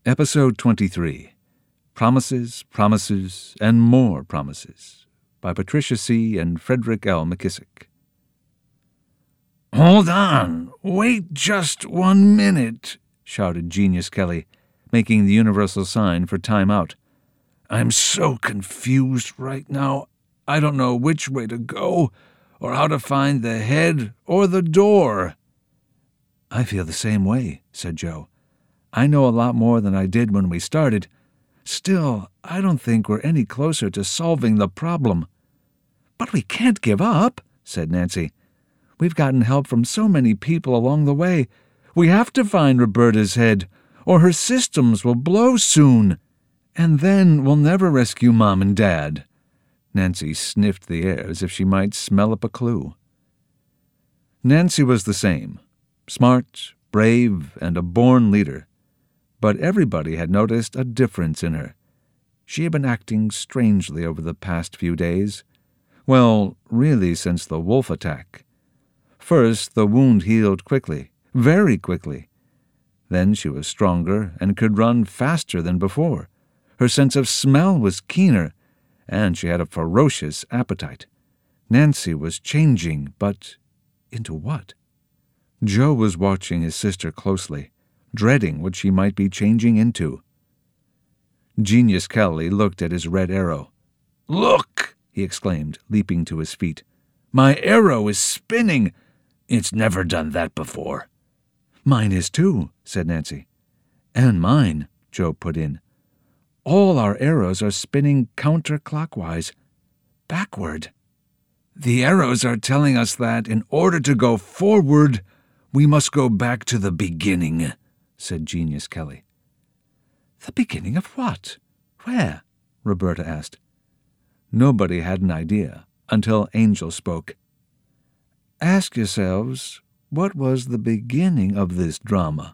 Episode 23, Promises, Promises, and More Promises, by Patricia C. and Frederick L. McKissick. "Hold on! Wait just 1 minute!" shouted Genius Kelly, making the universal sign for time out. "I'm so confused right now. I don't know which way to go, or how to find the head or the door." "I feel the same way," said Joe. "I know a lot more than I did when we started. Still, I don't think we're any closer to solving the problem." "But we can't give up," said Nancy. "We've gotten help from so many people along the way. We have to find Roberta's head, or her systems will blow soon. And then we'll never rescue Mom and Dad." Nancy sniffed the air as if she might smell up a clue. Nancy was the same, smart, brave, and a born leader. But everybody had noticed a difference in her. She had been acting strangely over the past few days. Well, really since the wolf attack. First, the wound healed quickly, very quickly. Then she was stronger and could run faster than before. Her sense of smell was keener, and she had a ferocious appetite. Nancy was changing, but into what? Joe was watching his sister closely, dreading what she might be changing into. Genius Kelly looked at his red arrow. "Look!" he exclaimed, leaping to his feet. "My arrow is spinning! It's never done that before." "Mine is too," said Nancy. "And mine," Joe put in. "All our arrows are spinning counterclockwise, backward." "The arrows are telling us that in order to go forward, we must go back to the beginning," said Genius Kelly. "The beginning of what? Where?" Roberta asked. Nobody had an idea until Angel spoke. "Ask yourselves, what was the beginning of this drama?"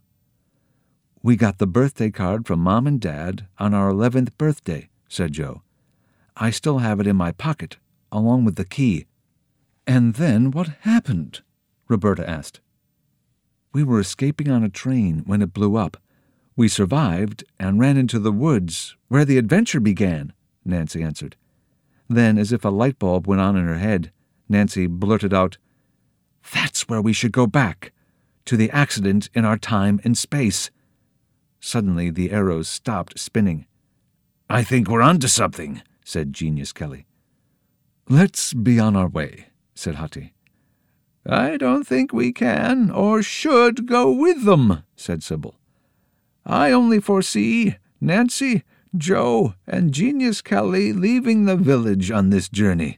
"We got the birthday card from Mom and Dad on our 11th birthday," said Joe. "I still have it in my pocket, along with the key." "And then what happened?" Roberta asked. "We were escaping on a train when it blew up. We survived and ran into the woods, where the adventure began," Nancy answered. Then, as if a light bulb went on in her head, Nancy blurted out, "That's where we should go back, to the accident in our time and space." Suddenly the arrows stopped spinning. "I think we're onto something," said Genius Kelly. "Let's be on our way," said Hutty. "I don't think we can or should go with them," said Sybil. "I only foresee Nancy, Joe, and Genius Kelly leaving the village on this journey."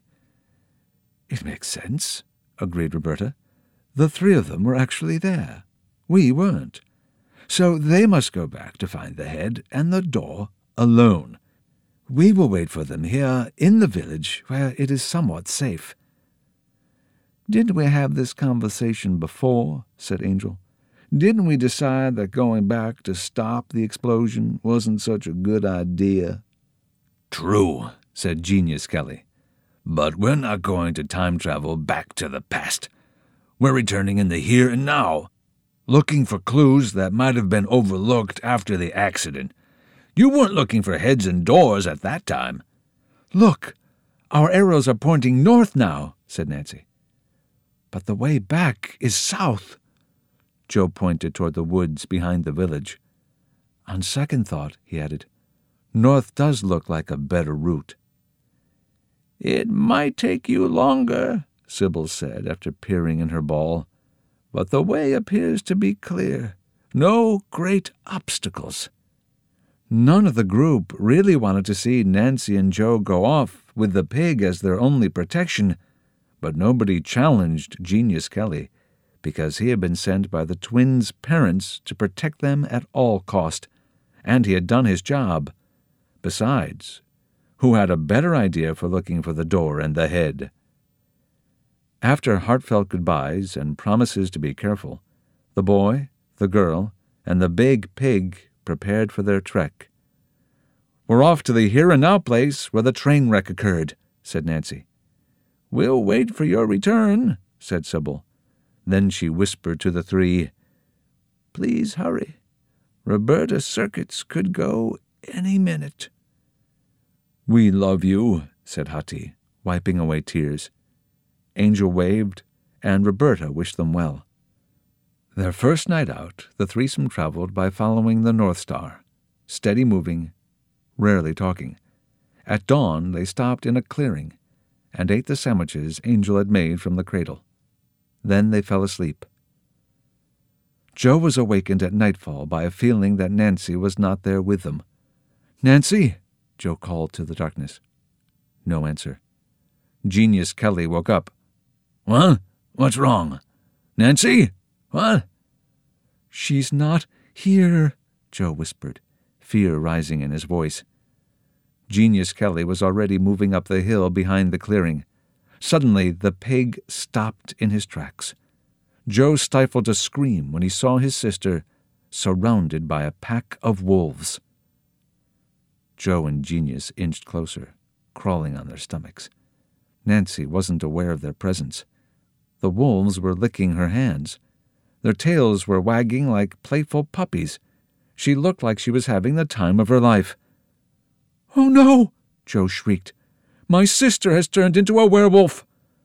"It makes sense," agreed Roberta. "The three of them were actually there. We weren't. So they must go back to find the head and the door alone. We will wait for them here in the village where it is somewhat safe." "Didn't we have this conversation before?" said Angel. "Didn't we decide that going back to stop the explosion wasn't such a good idea?" "True," said Genius Kelly. "But we're not going to time travel back to the past. We're returning in the here and now, looking for clues that might have been overlooked after the accident. You weren't looking for heads and doors at that time." "Look, our arrows are pointing north now," said Nancy. "But the way back is south." Joe pointed toward the woods behind the village. "On second thought," he added, "north does look like a better route." "It might take you longer," Sybil said after peering in her ball, "but the way appears to be clear. No great obstacles." None of the group really wanted to see Nancy and Joe go off with the pig as their only protection, but nobody challenged Genius Kelly, because he had been sent by the twins' parents to protect them at all cost, and he had done his job. Besides, who had a better idea for looking for the door and the head? After heartfelt goodbyes and promises to be careful, the boy, the girl, and the big pig prepared for their trek. "We're off to the here-and-now place where the train wreck occurred," said Nancy. "We'll wait for your return," said Sybil. Then she whispered to the three, "Please hurry. Roberta's circuits could go any minute." "We love you," said Hati, wiping away tears. Angel waved, and Roberta wished them well. Their first night out, the threesome traveled by following the North Star, steady moving, rarely talking. At dawn, they stopped in a clearing and ate the sandwiches Angel had made from the cradle. Then they fell asleep. Joe was awakened at nightfall by a feeling that Nancy was not there with them. "Nancy!" Joe called to the darkness. No answer. Genius Kelly woke up. "What? What's wrong? Nancy? What?" "She's not here," Joe whispered, fear rising in his voice. Genius Kelly was already moving up the hill behind the clearing. Suddenly, the pig stopped in his tracks. Joe stifled a scream when he saw his sister surrounded by a pack of wolves. Joe and Genius inched closer, crawling on their stomachs. Nancy wasn't aware of their presence. The wolves were licking her hands. Their tails were wagging like playful puppies. She looked like she was having the time of her life. "Oh no!" Joe shrieked. "My sister has turned into a werewolf!"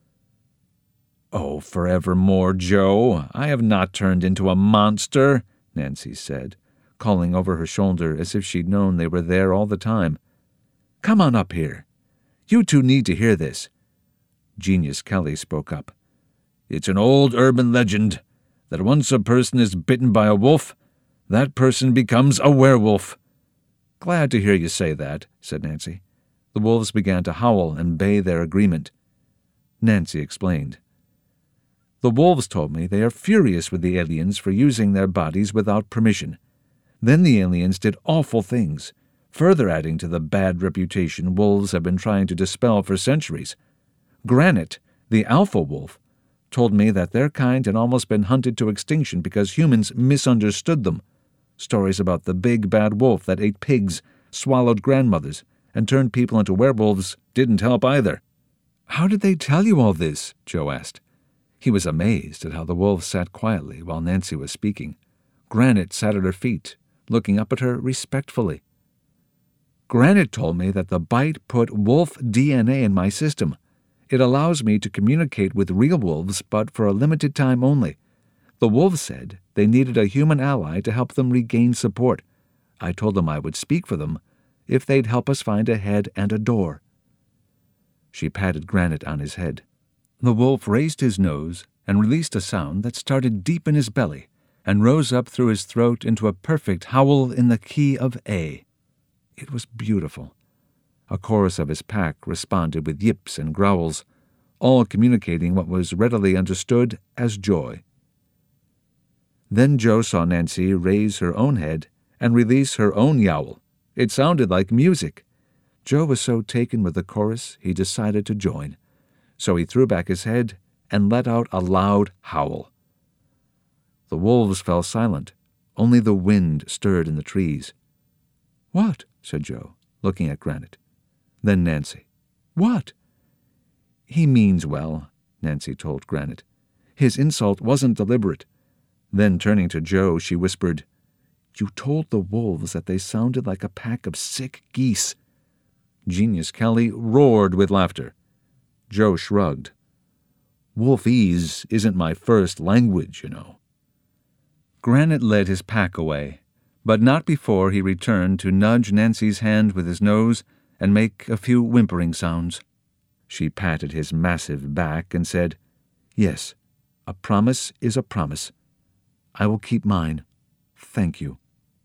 "Oh, forevermore, Joe, I have not turned into a monster," Nancy said, calling over her shoulder as if she'd known they were there all the time. "Come on up here. You two need to hear this." Genius Kelly spoke up. "It's an old urban legend that once a person is bitten by a wolf, that person becomes a werewolf." "Glad to hear you say that," said Nancy. The wolves began to howl and bay their agreement. Nancy explained. "The wolves told me they are furious with the aliens for using their bodies without permission. Then the aliens did awful things, further adding to the bad reputation wolves have been trying to dispel for centuries. Granite, the alpha wolf, told me that their kind had almost been hunted to extinction because humans misunderstood them. Stories about the big bad wolf that ate pigs, swallowed grandmothers, and turned people into werewolves didn't help either." "How did they tell you all this?" Joe asked. He was amazed at how the wolves sat quietly while Nancy was speaking. Granite sat at her feet, looking up at her respectfully. "Granite told me that the bite put wolf DNA in my system. It allows me to communicate with real wolves, but for a limited time only. The wolves said they needed a human ally to help them regain support. I told them I would speak for them if they'd help us find a head and a door." She patted Granite on his head. The wolf raised his nose and released a sound that started deep in his belly and rose up through his throat into a perfect howl in the key of A. It was beautiful. A chorus of his pack responded with yips and growls, all communicating what was readily understood as joy. Then Joe saw Nancy raise her own head and release her own yowl. It sounded like music. Joe was so taken with the chorus he decided to join. So he threw back his head and let out a loud howl. The wolves fell silent. Only the wind stirred in the trees. "What?" said Joe, looking at Granite. Then Nancy. "What?" "He means well," Nancy told Granite. "His insult wasn't deliberate." Then turning to Joe, she whispered, "You told the wolves that they sounded like a pack of sick geese." Genius Kelly roared with laughter. Joe shrugged. "Wolfese isn't my first language, you know." Granite led his pack away, but not before he returned to nudge Nancy's hand with his nose and make a few whimpering sounds. She patted his massive back and said, "Yes, a promise is a promise. I will keep mine. Thank you."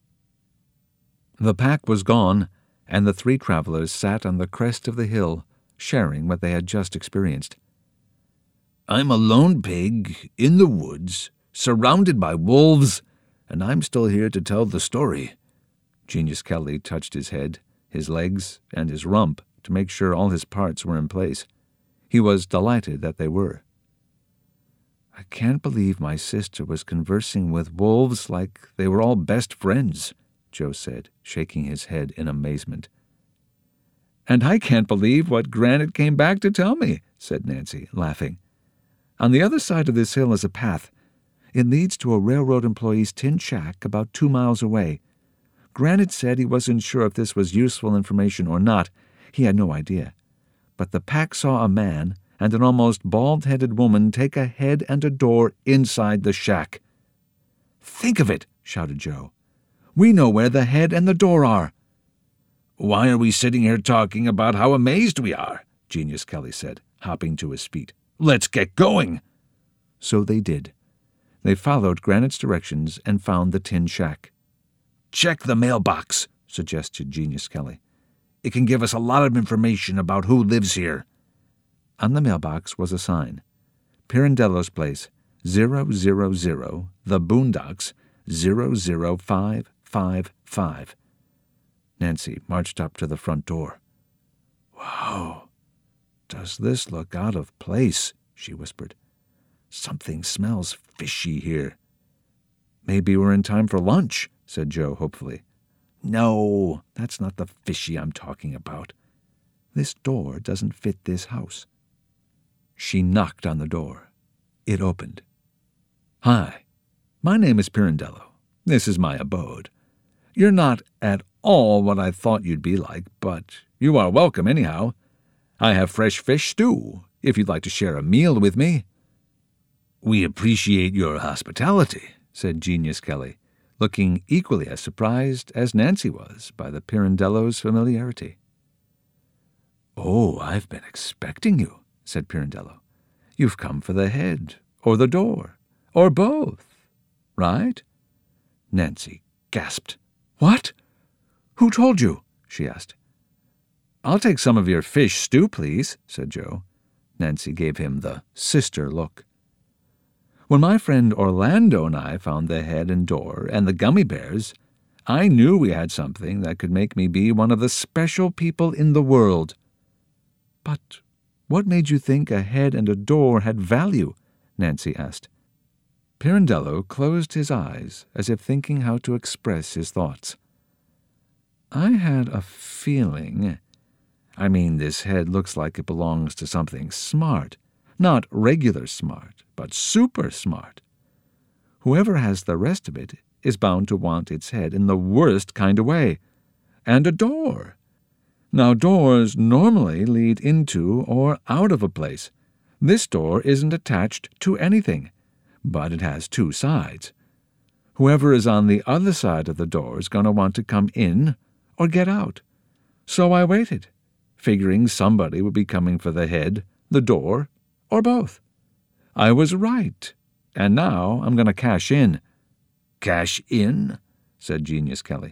The pack was gone, and the three travelers sat on the crest of the hill, sharing what they had just experienced. "I'm a lone pig in the woods, surrounded by wolves, and I'm still here to tell the story." Genius Kelly touched his head, his legs, and his rump to make sure all his parts were in place. He was delighted that they were. "I can't believe my sister was conversing with wolves like they were all best friends," Joe said, shaking his head in amazement. "And I can't believe what Granite came back to tell me," said Nancy, laughing. "On the other side of this hill is a path. It leads to a railroad employee's tin shack about 2 miles away. Granite said he wasn't sure if this was useful information or not. He had no idea. But the pack saw a man and an almost bald-headed woman take a head and a door inside the shack. "Think of it!" shouted Joe. "We know where the head and the door are." "Why are we sitting here talking about how amazed we are?" Genius Kelly said, hopping to his feet. "Let's get going." So they did. They followed Granite's directions and found the tin shack. "Check the mailbox," suggested Genius Kelly. "It can give us a lot of information about who lives here." On the mailbox was a sign. Pirandello's Place, 000, The Boondocks, 00555. Nancy marched up to the front door. "Wow, does this look out of place?" she whispered. "Something smells fishy here." "Maybe we're in time for lunch," said Joe hopefully. "No, that's not the fishy I'm talking about. This door doesn't fit this house." She knocked on the door. It opened. "Hi, my name is Pirandello. This is my abode. You're not at all what I thought you'd be like, but you are welcome anyhow. I have fresh fish stew, if you'd like to share a meal with me." "We appreciate your hospitality," said Genius Kelly, looking equally as surprised as Nancy was by the Pirandello's familiarity. "Oh, I've been expecting you," said Pirandello. "You've come for the head, or the door, or both, right?" Nancy gasped. "What? Who told you?" she asked. "I'll take some of your fish stew, please," said Joe. Nancy gave him the sister look. "When my friend Orlando and I found the head and door and the gummy bears, I knew we had something that could make me be one of the special people in the world." "But what made you think a head and a door had value?" Nancy asked. Pirandello closed his eyes as if thinking how to express his thoughts. "I had a feeling. I mean, this head looks like it belongs to something smart. Not regular smart, but super smart. Whoever has the rest of it is bound to want its head in the worst kind of way. And a door. Now, doors normally lead into or out of a place. This door isn't attached to anything, but it has two sides. Whoever is on the other side of the door is going to want to come in or get out. So I waited, figuring somebody would be coming for the head, the door, or both. I was right, and now I'm going to cash in." "Cash in?" said Genius Kelly.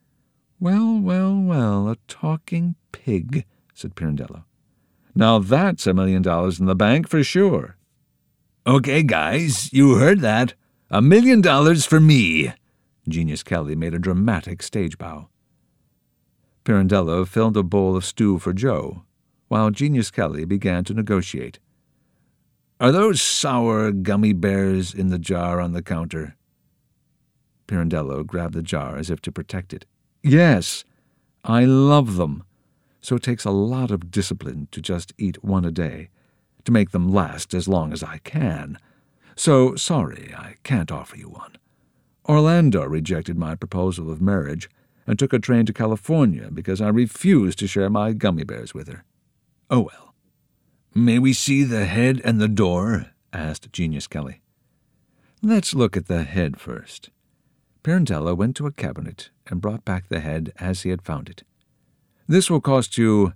Well, a talking pig," said Pirandello. "Now that's $1 million in the bank for sure." "Okay, guys, you heard that. $1 million for me." Genius Kelly made a dramatic stage bow. Pirandello filled a bowl of stew for Joe, while Genius Kelly began to negotiate. "Are those sour gummy bears in the jar on the counter?" Pirandello grabbed the jar as if to protect it. "Yes, I love them. So it takes a lot of discipline to just eat one a day, to make them last as long as I can. So sorry, I can't offer you one. Orlando rejected my proposal of marriage and took a train to California because I refused to share my gummy bears with her. Oh well." "May we see the head and the door?" asked Genius Kelly. "Let's look at the head first." Pirandello went to a cabinet and brought back the head as he had found it. "This will cost you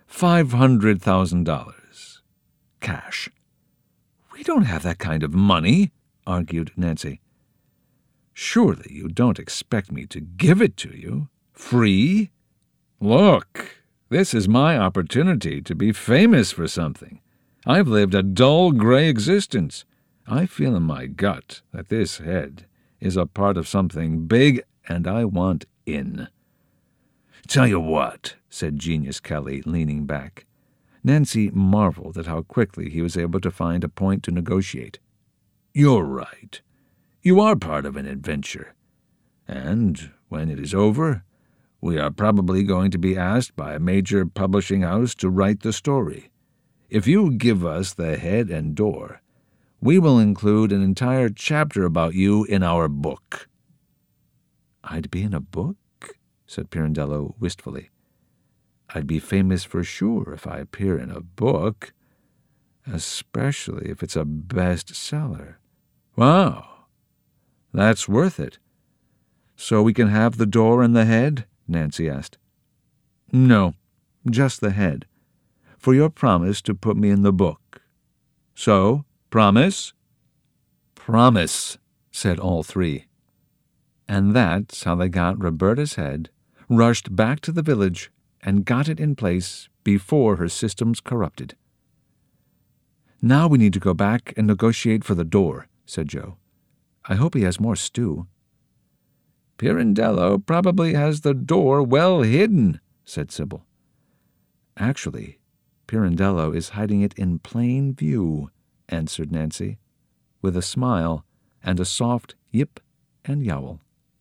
$500,000. Cash." "We don't have that kind of money," argued Nancy. "Surely you don't expect me to give it to you, free? Look, this is my opportunity to be famous for something. I've lived a dull, gray existence. I feel in my gut that this head is a part of something big, and I want in." "Tell you what," said Genius Kelly, leaning back. Nancy marveled at how quickly he was able to find a point to negotiate. "You're right. You are part of an adventure. And when it is over, we are probably going to be asked by a major publishing house to write the story. If you give us the head and door, we will include an entire chapter about you in our book." "I'd be in a book?" said Pirandello wistfully. "I'd be famous for sure if I appear in a book, especially if it's a bestseller." "Wow, that's worth it. So we can have the door and the head?" Nancy asked. "No, just the head, for your promise to put me in the book. So, promise?" "Promise," said all three. And that's how they got Roberta's head, rushed back to the village, and got it in place before her systems corrupted. "Now we need to go back and negotiate for the door," said Joe. "I hope he has more stew." "Pirandello probably has the door well hidden," said Sybil. "Actually, Pirandello is hiding it in plain view," answered Nancy, with a smile and a soft yip and yowl.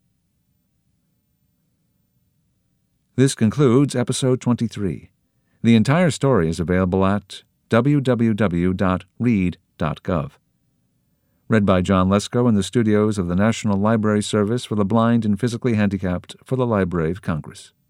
This concludes episode 23. The entire story is available at www.read.gov. Read by John Lesko in the studios of the National Library Service for the Blind and Physically Handicapped for the Library of Congress.